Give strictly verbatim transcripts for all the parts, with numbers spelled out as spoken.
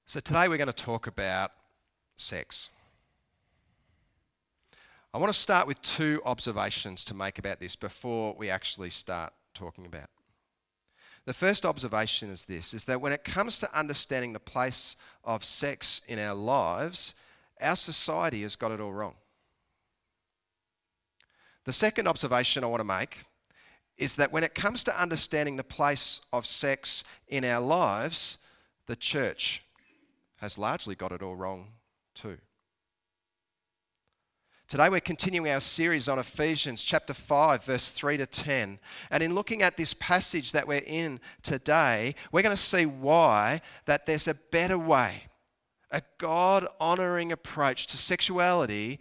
So today we're going to talk about sex. I want to start with two observations to make about this before we actually start talking about it. The first observation is this, is that when it comes to understanding the place of sex in our lives, our society has got it all wrong. The second observation I want to make is that when it comes to understanding the place of sex in our lives, the church has largely got it all wrong too. Today we're continuing our series on Ephesians chapter five, verse three to ten. And in looking at this passage that we're in today, we're going to see why that there's a better way, a God-honouring approach to sexuality,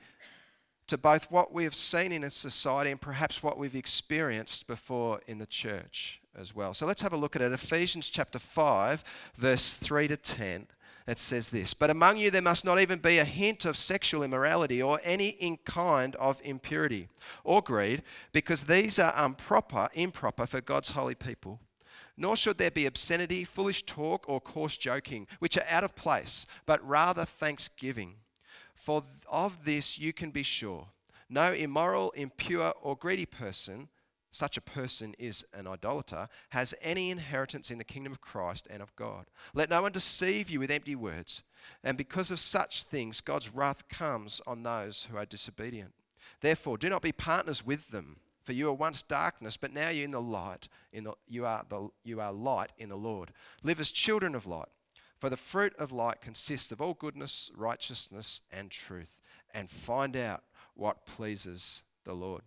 to both what we have seen in a society and perhaps what we've experienced before in the church as well. So let's have a look at it. Ephesians chapter five, verse three to ten. It says this, "But among you there must not even be a hint of sexual immorality or any in kind of impurity or greed, because these are improper, improper for God's holy people. Nor should there be obscenity, foolish talk, or coarse joking, which are out of place, but rather thanksgiving. For of this you can be sure. No immoral, impure, or greedy person, such a person is an idolater, has any inheritance in the kingdom of Christ and of God. Let no one deceive you with empty words, and because of such things God's wrath comes on those who are disobedient. Therefore, do not be partners with them, for you were once darkness, but now you're in the light. In the, you are the you are light in the Lord. Live as children of light, for the fruit of light consists of all goodness, righteousness, and truth, and find out what pleases the Lord."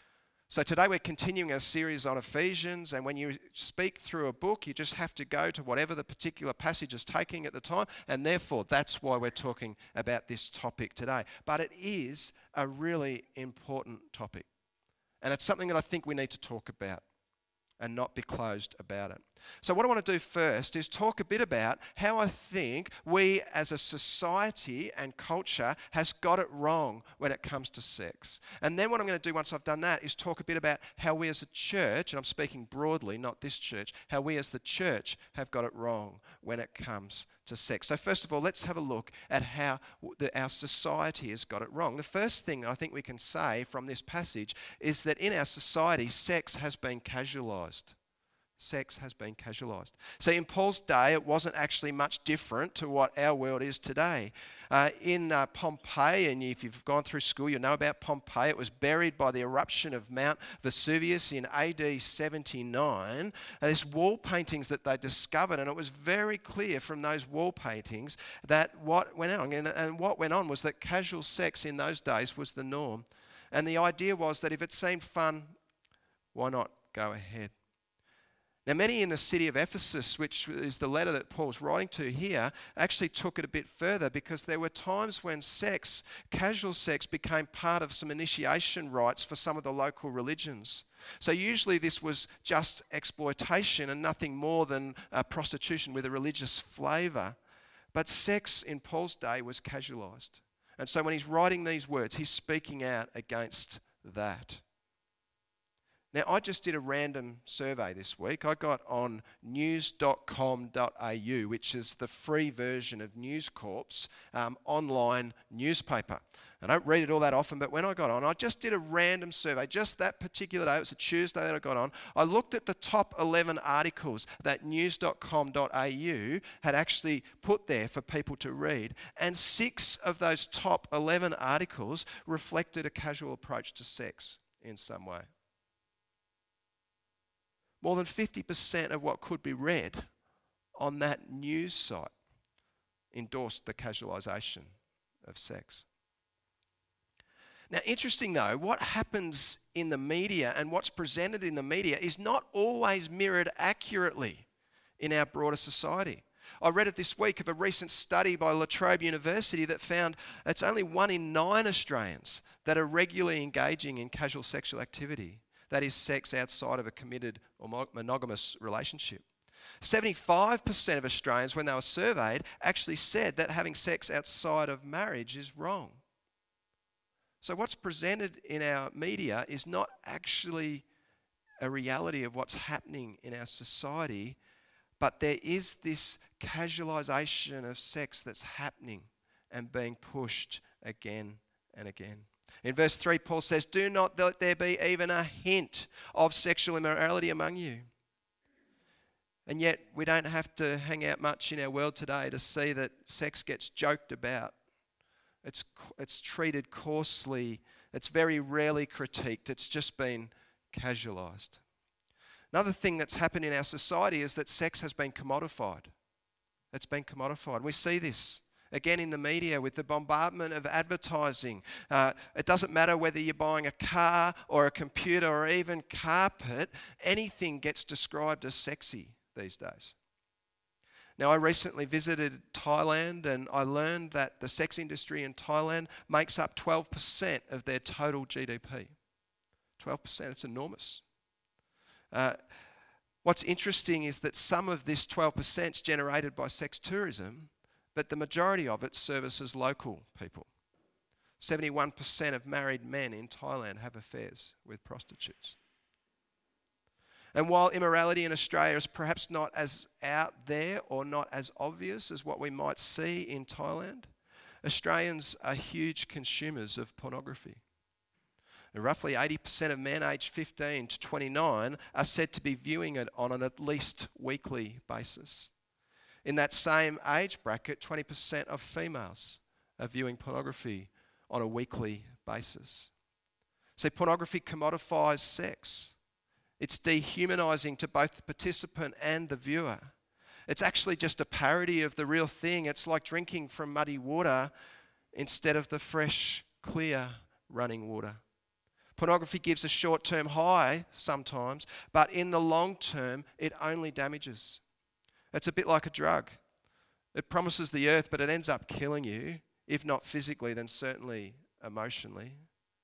So today we're continuing our series on Ephesians, and when you speak through a book, you just have to go to whatever the particular passage is taking at the time, and therefore that's why we're talking about this topic today. But it is a really important topic, and it's something that I think we need to talk about and not be closed about it. So what I want to do first is talk a bit about how I think we as a society and culture has got it wrong when it comes to sex. And then what I'm going to do once I've done that is talk a bit about how we as a church, and I'm speaking broadly, not this church, how we as the church have got it wrong when it comes to sex. So first of all, let's have a look at how the, our society has got it wrong. The first thing that I think we can say from this passage is that in our society, sex has been casualised. Sex has been casualised. So in Paul's day, it wasn't actually much different to what our world is today. Uh, in uh, Pompeii, and if you've gone through school, you know about Pompeii. It was buried by the eruption of Mount Vesuvius in A D seventy-nine. And there's wall paintings that they discovered, and it was very clear from those wall paintings that what went on, and, and what went on was that casual sex in those days was the norm. And the idea was that if it seemed fun, why not go ahead? Now, many in the city of Ephesus, which is the letter that Paul's writing to here, actually took it a bit further, because there were times when sex, casual sex, became part of some initiation rites for some of the local religions. So usually this was just exploitation and nothing more than uh, prostitution with a religious flavour. But sex in Paul's day was casualised. And so when he's writing these words, he's speaking out against that. Now, I just did a random survey this week. I got on news dot com dot a u, which is the free version of News Corp's um, online newspaper. I don't read it all that often, but when I got on, I just did a random survey. Just that particular day, it was a Tuesday that I got on, I looked at the top eleven articles that news dot com dot a u had actually put there for people to read. And six of those top eleven articles reflected a casual approach to sex in some way. More than fifty percent of what could be read on that news site endorsed the casualisation of sex. Now, interesting though, what happens in the media and what's presented in the media is not always mirrored accurately in our broader society. I read it this week of a recent study by La Trobe University that found it's only one in nine Australians that are regularly engaging in casual sexual activity. That is, sex outside of a committed or monogamous relationship. seventy-five percent of Australians, when they were surveyed, actually said that having sex outside of marriage is wrong. So what's presented in our media is not actually a reality of what's happening in our society, but there is this casualization of sex that's happening and being pushed again and again. In verse three, Paul says, "Do not let there be even a hint of sexual immorality among you." And yet we don't have to hang out much in our world today to see that sex gets joked about. It's, it's treated coarsely. It's very rarely critiqued. It's just been casualized. Another thing that's happened in our society is that sex has been commodified. It's been commodified. We see this again in the media with the bombardment of advertising. Uh, it doesn't matter whether you're buying a car or a computer or even carpet, anything gets described as sexy these days. Now, I recently visited Thailand and I learned that the sex industry in Thailand makes up twelve percent of their total G D P. twelve percent, it's enormous. Uh, what's interesting is that some of this twelve percent is generated by sex tourism, but the majority of it services local people. seventy-one percent of married men in Thailand have affairs with prostitutes. And while immorality in Australia is perhaps not as out there or not as obvious as what we might see in Thailand, Australians are huge consumers of pornography. And roughly eighty percent of men aged fifteen to twenty-nine are said to be viewing it on an at least weekly basis. In that same age bracket, twenty percent of females are viewing pornography on a weekly basis. See, pornography commodifies sex. It's dehumanizing to both the participant and the viewer. It's actually just a parody of the real thing. It's like drinking from muddy water instead of the fresh, clear running water. Pornography gives a short-term high sometimes, but in the long term, it only damages. It's a bit like a drug. It promises the earth, but it ends up killing you, if not physically, then certainly emotionally.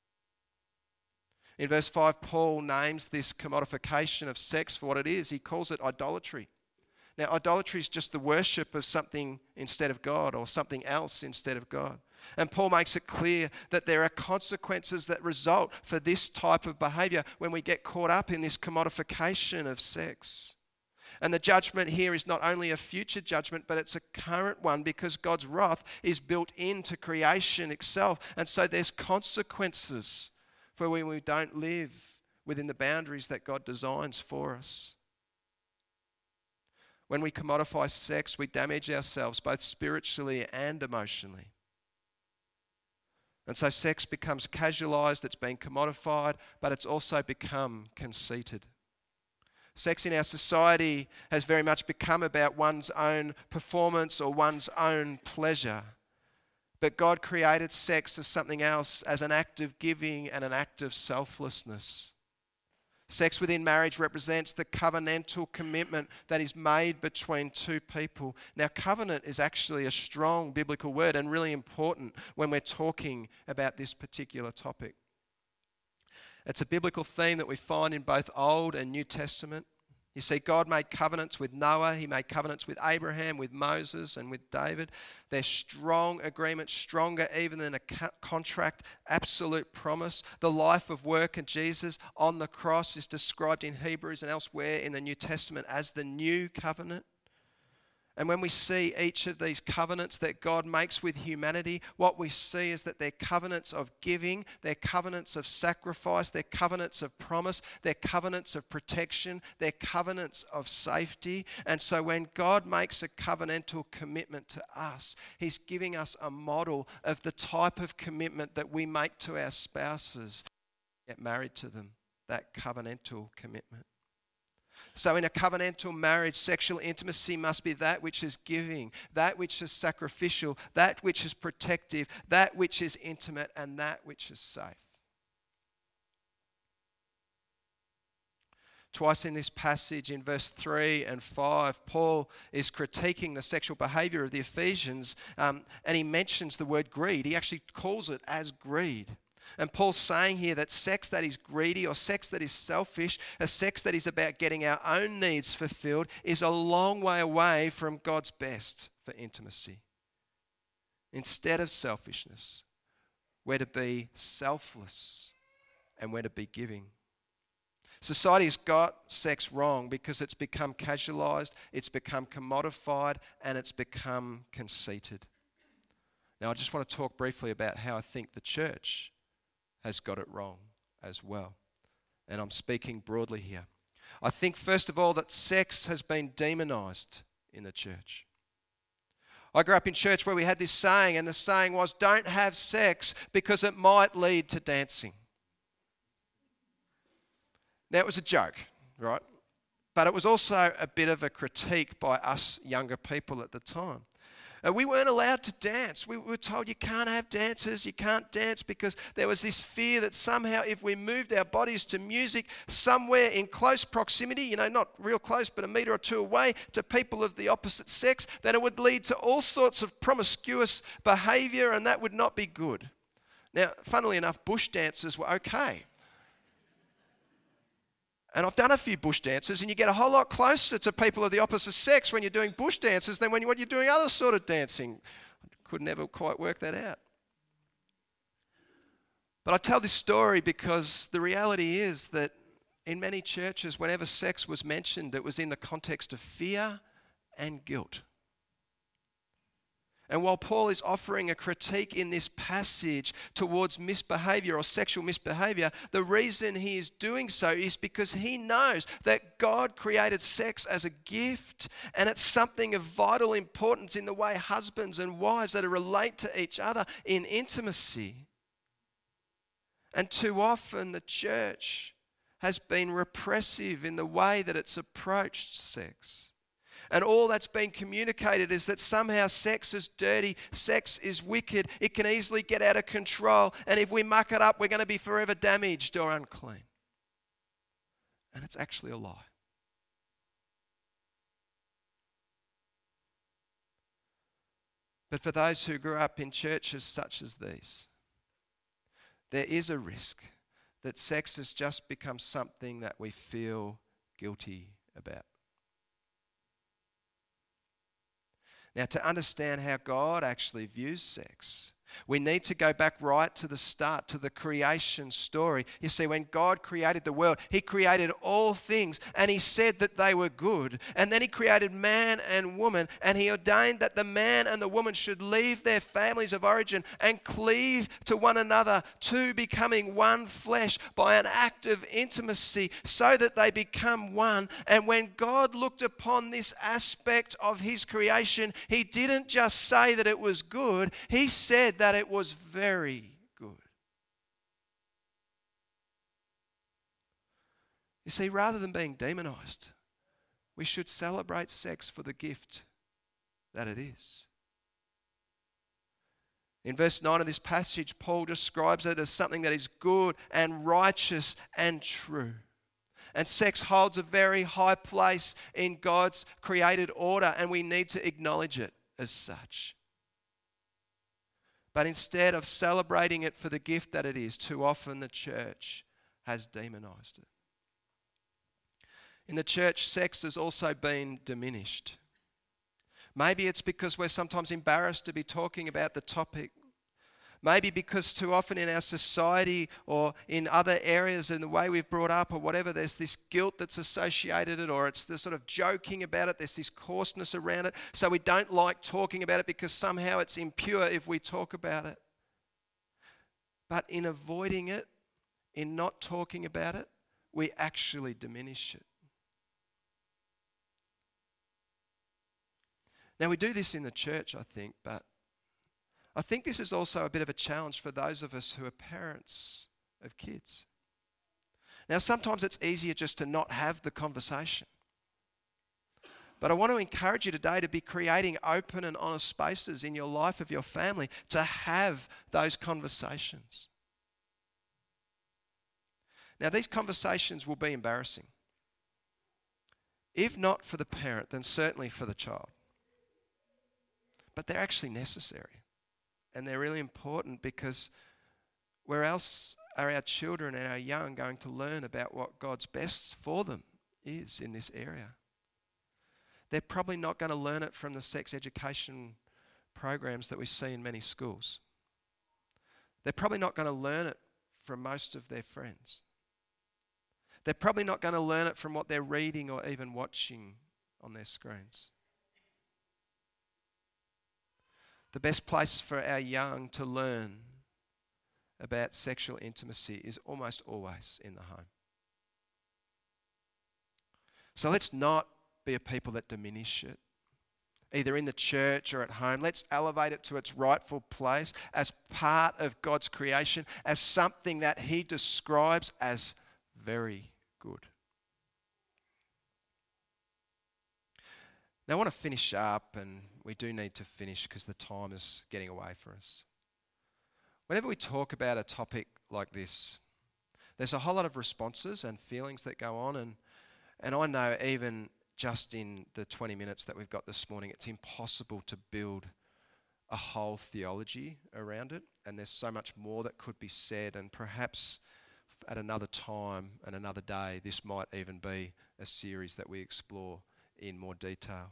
In verse five, Paul names this commodification of sex for what it is. He calls it idolatry. Now, idolatry is just the worship of something instead of God or something else instead of God. And Paul makes it clear that there are consequences that result for this type of behavior when we get caught up in this commodification of sex. And the judgment here is not only a future judgment, but it's a current one because God's wrath is built into creation itself. And so there's consequences for when we don't live within the boundaries that God designs for us. When we commodify sex, we damage ourselves both spiritually and emotionally. And so sex becomes casualized, it's been commodified, but it's also become conceited. Sex in our society has very much become about one's own performance or one's own pleasure. But God created sex as something else, as an act of giving and an act of selflessness. Sex within marriage represents the covenantal commitment that is made between two people. Now, covenant is actually a strong biblical word and really important when we're talking about this particular topic. It's a biblical theme that we find in both Old and New Testament. You see, God made covenants with Noah, he made covenants with Abraham, with Moses, and with David. They're strong agreements, stronger even than a co- contract, absolute promise. The life of work of Jesus on the cross is described in Hebrews and elsewhere in the New Testament as the new covenant. And when we see each of these covenants that God makes with humanity, what we see is that they're covenants of giving, they're covenants of sacrifice, they're covenants of promise, they're covenants of protection, they're covenants of safety. And so when God makes a covenantal commitment to us, he's giving us a model of the type of commitment that we make to our spouses, get married to them, that covenantal commitment. So in a covenantal marriage, sexual intimacy must be that which is giving, that which is sacrificial, that which is protective, that which is intimate, and that which is safe. Twice in this passage, in verse three and five, Paul is critiquing the sexual behavior of the Ephesians, um, and he mentions the word greed. He actually calls it as greed. And Paul's saying here that sex that is greedy or sex that is selfish, a sex that is about getting our own needs fulfilled, is a long way away from God's best for intimacy. Instead of selfishness, we're to be selfless and we're to be giving. Society's got sex wrong because it's become casualised, it's become commodified, and it's become conceited. Now, I just want to talk briefly about how I think the church has got it wrong as well. And I'm speaking broadly here. I think, first of all, that sex has been demonised in the church. I grew up in church where we had this saying, and the saying was, don't have sex because it might lead to dancing. Now, it was a joke, right? But it was also a bit of a critique by us younger people at the time. Uh, we weren't allowed to dance. We were told you can't have dances, you can't dance, because there was this fear that somehow if we moved our bodies to music somewhere in close proximity, you know, not real close, but a metre or two away, to people of the opposite sex, then it would lead to all sorts of promiscuous behaviour, and that would not be good. Now, funnily enough, bush dances were okay. And I've done a few bush dances, and you get a whole lot closer to people of the opposite sex when you're doing bush dances than when you're doing other sort of dancing. I could never quite work that out. But I tell this story because the reality is that in many churches, whenever sex was mentioned, it was in the context of fear and guilt. And while Paul is offering a critique in this passage towards misbehavior or sexual misbehavior, the reason he is doing so is because he knows that God created sex as a gift, and it's something of vital importance in the way husbands and wives are to relate to each other in intimacy. And too often the church has been repressive in the way that it's approached sex. And all that's been communicated is that somehow sex is dirty, sex is wicked, it can easily get out of control, and if we muck it up, we're going to be forever damaged or unclean. And it's actually a lie. But for those who grew up in churches such as these, there is a risk that sex has just become something that we feel guilty about. Now, to understand how God actually views sex, we need to go back right to the start, to the creation story. You see, when God created the world, he created all things, and he said that they were good. And then he created man and woman, and he ordained that the man and the woman should leave their families of origin and cleave to one another, two becoming one flesh by an act of intimacy, so that they become one. And when God looked upon this aspect of his creation, he didn't just say that it was good, he said that it was very good. You see, rather than being demonized, we should celebrate sex for the gift that it is. In verse nine of this passage, Paul describes it as something that is good and righteous and true. And sex holds a very high place in God's created order, and we need to acknowledge it as such. But instead of celebrating it for the gift that it is, too often the church has demonized it. In the church, sex has also been diminished. Maybe it's because we're sometimes embarrassed to be talking about the topic. Maybe because too often in our society or in other areas in the way we've brought up or whatever, there's this guilt that's associated it, or it's the sort of joking about it. There's this coarseness around it. So we don't like talking about it because somehow it's impure if we talk about it. But in avoiding it, in not talking about it, we actually diminish it. Now we do this in the church, I think, but I think this is also a bit of a challenge for those of us who are parents of kids. Now, sometimes it's easier just to not have the conversation. But I want to encourage you today to be creating open and honest spaces in your life of your family to have those conversations. Now, these conversations will be embarrassing. If not for the parent, then certainly for the child. But they're actually necessary. And they're really important, because where else are our children and our young going to learn about what God's best for them is in this area? They're probably not going to learn it from the sex education programs that we see in many schools. They're probably not going to learn it from most of their friends. They're probably not going to learn it from what they're reading or even watching on their screens. The best place for our young to learn about sexual intimacy is almost always in the home. So let's not be a people that diminish it, either in the church or at home. Let's elevate it to its rightful place as part of God's creation, as something that He describes as very good. Now I want to finish up, and we do need to finish because the time is getting away from us. Whenever we talk about a topic like this, there's a whole lot of responses and feelings that go on, and, and I know even just in the twenty minutes that we've got this morning, it's impossible to build a whole theology around it, and there's so much more that could be said, and perhaps at another time and another day, this might even be a series that we explore in more detail.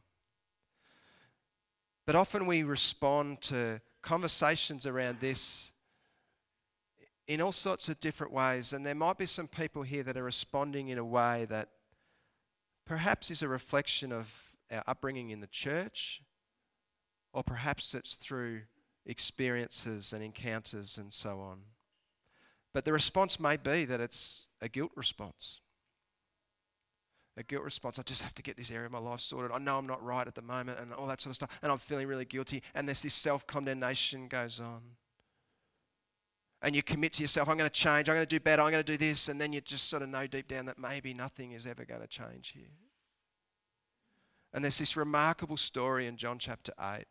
But often we respond to conversations around this in all sorts of different ways, and there might be some people here that are responding in a way that perhaps is a reflection of our upbringing in the church, or perhaps it's through experiences and encounters and so on. But the response may be that it's a guilt response. A guilt response. I just have to get this area of my life sorted. I know I'm not right at the moment and all that sort of stuff, and I'm feeling really guilty, and there's this self-condemnation goes on. And you commit to yourself, I'm going to change, I'm going to do better, I'm going to do this, and then you just sort of know deep down that maybe nothing is ever going to change here. And there's this remarkable story in John chapter eight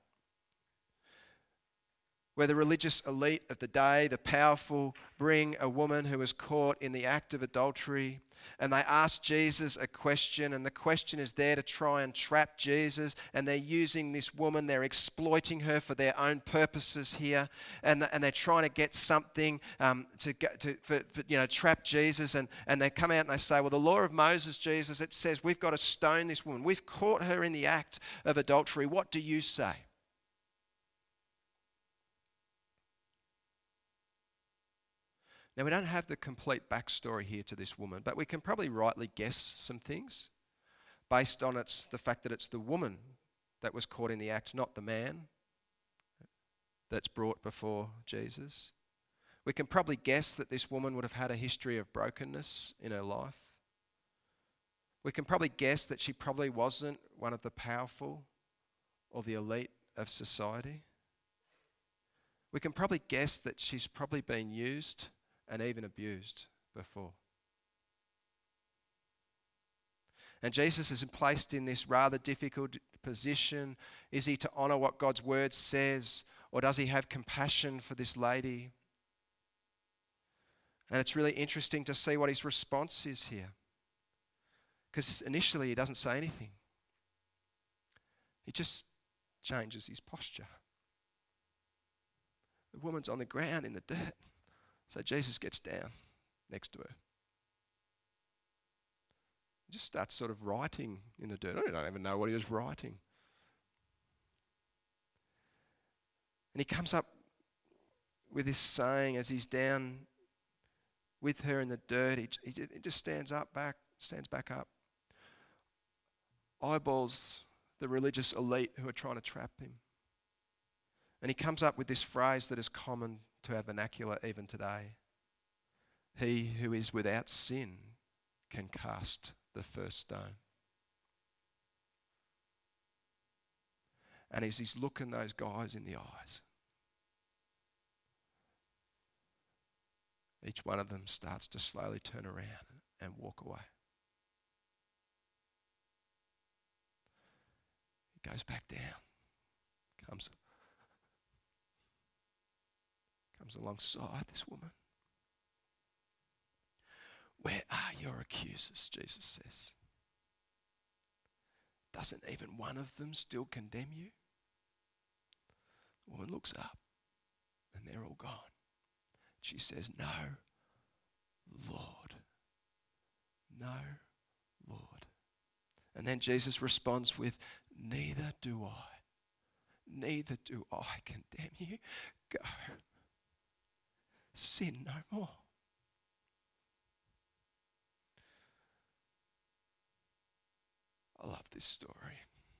where the religious elite of the day, the powerful, bring a woman who was caught in the act of adultery, and they ask Jesus a question, and the question is there to try and trap Jesus, and they're using this woman, they're exploiting her for their own purposes here, and, and they're trying to get something um, to, get, to for, for, you know, trap Jesus, and, and they come out and they say, well, the law of Moses, Jesus, it says we've got to stone this woman. We've caught her in the act of adultery. What do you say? Now, we don't have the complete backstory here to this woman, but we can probably rightly guess some things based on it's the fact that it's the woman that was caught in the act, not the man that's brought before Jesus. We can probably guess that this woman would have had a history of brokenness in her life. We can probably guess that she probably wasn't one of the powerful or the elite of society. We can probably guess that she's probably been used and even abused before. And Jesus is placed in this rather difficult position. Is he to honour what God's word says, or does he have compassion for this lady? And it's really interesting to see what his response is here, because initially he doesn't say anything. He just changes his posture. The woman's on the ground in the dirt. So Jesus gets down next to her. He just starts sort of writing in the dirt. I don't even know what he was writing. And he comes up with this saying as he's down with her in the dirt. He, he, he just stands up back, stands back up. Eyeballs the religious elite who are trying to trap him. And he comes up with this phrase that is common to our vernacular even today. He who is without sin can cast the first stone. And as he's looking those guys in the eyes, each one of them starts to slowly turn around and walk away. He goes back down, comes comes alongside this woman. Where are your accusers, Jesus says? Doesn't even one of them still condemn you? The woman looks up and they're all gone. She says, no, Lord. No, Lord. And then Jesus responds with, neither do I. Neither do I condemn you. Go. Sin no more. I love this story.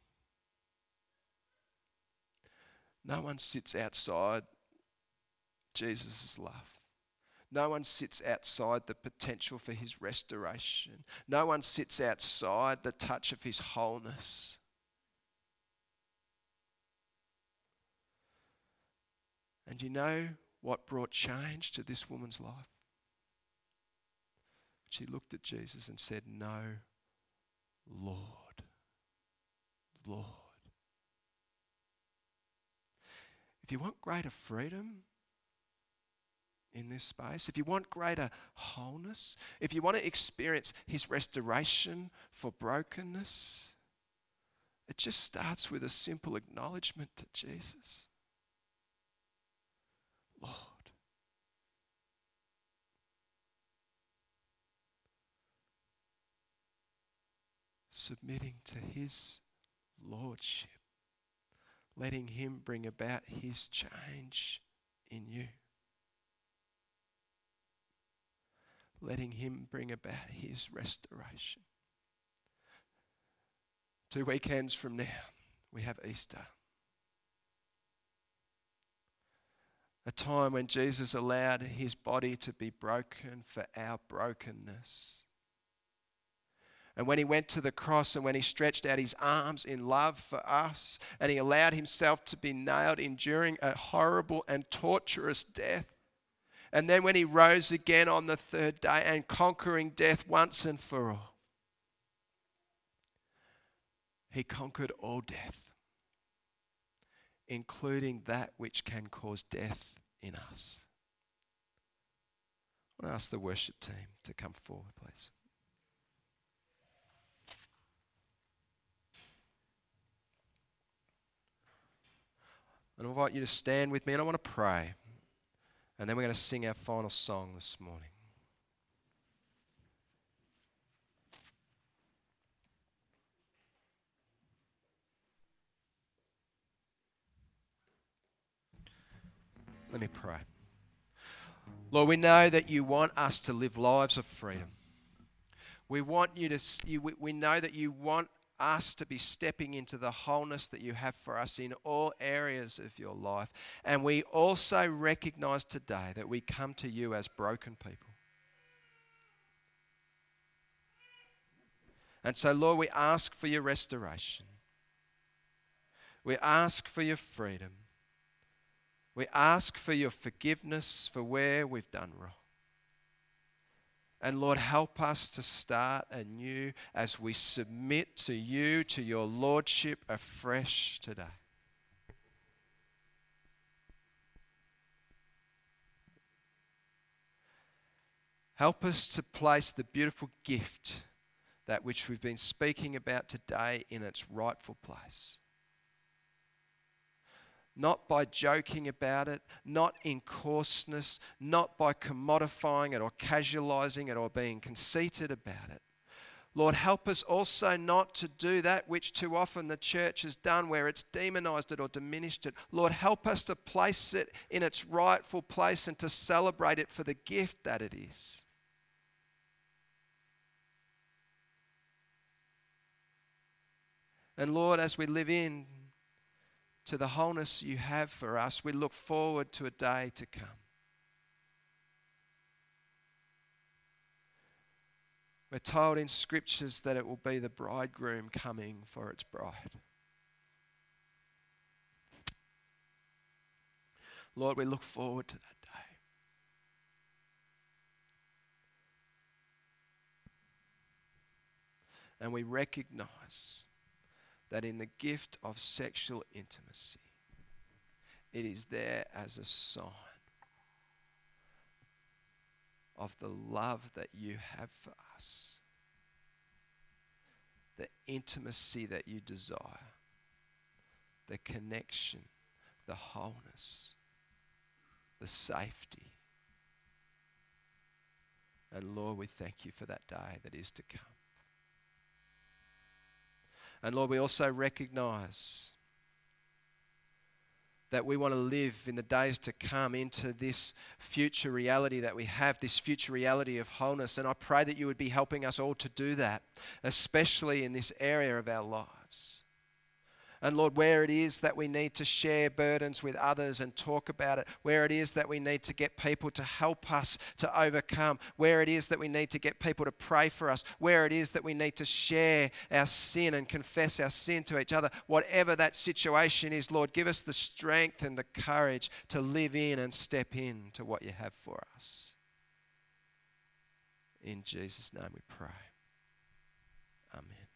No one sits outside Jesus' love. No one sits outside the potential for his restoration. No one sits outside the touch of his wholeness. And you know what brought change to this woman's life? She looked at Jesus and said, "No, Lord, Lord." If you want greater freedom in this space, if you want greater wholeness, if you want to experience his restoration for brokenness, it just starts with a simple acknowledgement to Jesus. Lord. Submitting to his lordship, letting him bring about his change in you. Letting him bring about his restoration. Two weekends from now, we have Easter. A time when Jesus allowed his body to be broken for our brokenness. And when he went to the cross and when he stretched out his arms in love for us and he allowed himself to be nailed, enduring a horrible and torturous death. And then when he rose again on the third day and conquering death once and for all, he conquered all death, including that which can cause death in us. I want to ask the worship team to come forward, please. And I invite you to stand with me and I want to pray. And then we're going to sing our final song this morning. Let me pray. Lord, we know that you want us to live lives of freedom. We want you to, you, we know that you want us to be stepping into the wholeness that you have for us in all areas of your life. And we also recognize today that we come to you as broken people. And so, Lord, we ask for your restoration. We ask for your freedom. We ask for your forgiveness for where we've done wrong. And Lord, help us to start anew as we submit to you, to your lordship afresh today. Help us to place the beautiful gift, that which we've been speaking about today, in its rightful place. Not by joking about it, not in coarseness, not by commodifying it or casualizing it or being conceited about it. Lord, help us also not to do that which too often the church has done, where it's demonized it or diminished it. Lord, help us to place it in its rightful place and to celebrate it for the gift that it is. And Lord, as we live in to the wholeness you have for us, we look forward to a day to come. We're told in scriptures that it will be the bridegroom coming for its bride. Lord, we look forward to that day. And we recognize that in the gift of sexual intimacy, it is there as a sign of the love that you have for us, the intimacy that you desire, the connection, the wholeness, the safety. And Lord, we thank you for that day that is to come. And Lord, we also recognize that we want to live in the days to come into this future reality that we have, this future reality of wholeness. And I pray that you would be helping us all to do that, especially in this area of our lives. And Lord, where it is that we need to share burdens with others and talk about it, where it is that we need to get people to help us to overcome, where it is that we need to get people to pray for us, where it is that we need to share our sin and confess our sin to each other, whatever that situation is, Lord, give us the strength and the courage to live in and step in to what you have for us. In Jesus' name we pray. Amen.